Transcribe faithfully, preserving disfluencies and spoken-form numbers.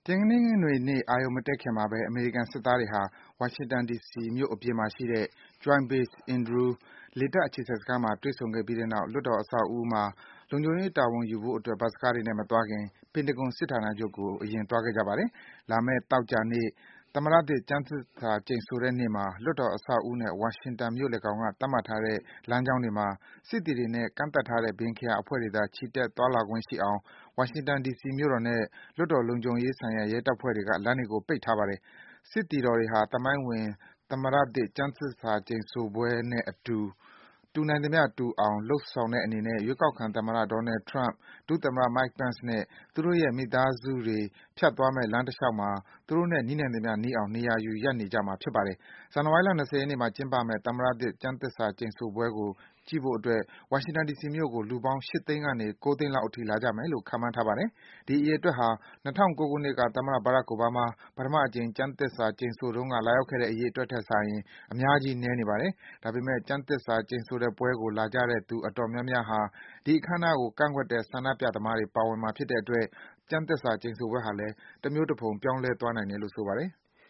တနင်္ဂနွေနေ့ အရုဏ်မတက်ခင်မှာပဲ အမေရိကန်စစ်သားတွေဟာ ဝါရှင်တန် ဒီစီမြို့အပြင်မှာရှိတဲ့ Joint Base Andrews လေတပ်အခြေစိုက်စခန်းမှာ တွေ့ဆုံခဲ့ပြီးတဲ့နောက် လွှတ်တော်အဆောက်အဦးမှာ လုံခြုံရေးတာဝန်ယူဖို့အတွက် ဘတ်စ်ကားတွေနဲ့ မသွားခင် ပင်တဂွန်စစ်ဌာနချုပ်ကို အရင်သွားခဲ့ကြပါတယ်။ လာမယ့် သောကြာနေ့ သမ္မတသစ် ကျမ်းသစ္စာကျိန်ဆိုတဲ့နေ့မှာ လွှတ်တော်အဆောက်အဦးနဲ့ ဝါရှင်တန်မြို့လယ်ခေါင်က သတ်မှတ်ထားတဲ့ လမ်းကြောင်းတွေမှာ စစ်သည်တွေနဲ့ ကန့်သတ်ထားတဲ့ ဗင်္ဂယာအဖွဲ့တွေသာ ချီတက် သွားလာခွင့်ရှိအောင် ဝါရှင်တန် ဒီစီမြို့တော်နဲ့ လွှတ်တော်လုံခြုံရေးဆိုင်ရာ ရဲတပ်ဖွဲ့တွေက လမ်းတွေကို ပိတ်ထားပါတယ်။ စစ်သည်တော်တွေဟာ သမိုင်းဝင် သမ္မတသစ် ကျမ်းသစ္စာကျိန်ဆိုပွဲနဲ့အတူ တူနိုင်သမျှတူအောင် လုပ်ဆောင်တဲ့အနေနဲ့ ရွေးကောက်ခံသမ္မတ Donald Trump ၊ ဒုသမ္မတ Mike Pence နဲ့ သူတို့ရဲ့ မိသားစုတွေ ဖြတ်သွားမယ့် လမ်းတလျှောက်မှာ သူတို့နဲ့ နီးနိုင်သမျှနီးအောင် နေရာယူ ရပ်နေကြမှာ ဖြစ်ပါတယ်။ ဇန်နဝါရီလ ၂၀ ရက်နေ့မှာ ကျင်းပမယ့် သမ္မတသစ် ကျမ်းသစ္စာကျိန်ဆိုပွဲကို ကြည့်ဖို့အတွက် ဝါရှင်တန် ဒီစီမြို့ကို လူပေါင်း ၈ သိန်းကနေ ၉ သိန်းလောက်အထိ လာကြမယ်လို့ ခန့်မှန်းထားပါတယ်။ ဒီအရေအတွက်ဟာ ၂၀၀၉ ခုနှစ်က သမ္မတ Barack Obama ပထမအကြိမ် ကျမ်းသစ္စာကျိန်ဆိုတုန်းက လာရောက်ခဲ့တဲ့ အရေအတွက်ထက်စာရင် အများကြီး နည်းနေပါတယ်။ ဒါပေမယ့် ကျမ်းသစ္စာကျိန်ဆိုတဲ့ပွဲကို လာကြတဲ့သူ အတော်များများဟာ ဒီအခမ်းအနားကို ကန့်ကွက်တဲ့ ဆန္ဒပြသမားတွေ ပါဝင်မှာဖြစ်တဲ့အတွက် ကျမ်းသစ္စာကျိန်ဆိုပွဲဟာလည်း တမျိုးတဖုံ ပြောင်းလဲသွားနိုင်တယ်လို့ ဆိုပါတယ်။